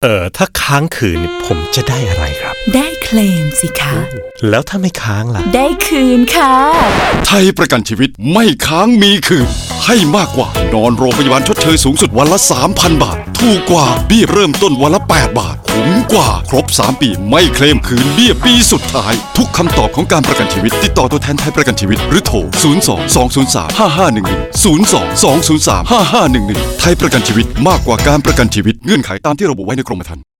ถ้าค้างคืนผมจะได้อะไรครับได้เคลมสิคะแล้วถ้าไม่ค้างล่ะได้คืนค่ะไทยประกันชีวิตไม่ค้างมีคืนให้มากกว่านอนโรงพยาบาลชดเชยสูงสุดวันละ 3,000 บาทถูกกว่าเบี้ยเริ่มต้นวันละ 8 บาทคุ้มกว่าครบ3 ปีไม่เคลมคืนเบี้ยปีสุดท้ายทุกคำตอบของการประกันชีวิตติดต่อตัวแทนไทยประกันชีวิตหรือโทร 02-203-5511 02-203-5511 ไทยประกันชีวิตมากกว่าการประกันชีวิตเงื่อนไขตามที่ระบุไว้ในกรมธรรม์